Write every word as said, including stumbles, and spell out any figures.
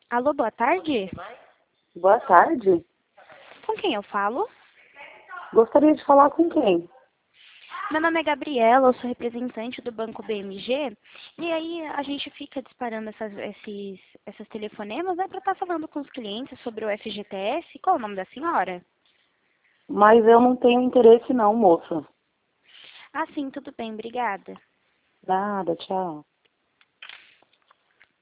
Alô, boa tarde? Boa tarde. Com quem eu falo? Gostaria de falar com quem? Meu nome é Gabriela, eu sou representante do Banco B M G. E aí a gente fica disparando essas, esses, essas telefonemas, né, para estar falando com os clientes sobre o F G T S. Qual é o nome da senhora? Mas eu não tenho interesse não, moça. Ah, sim, tudo bem, obrigada. Nada, tchau.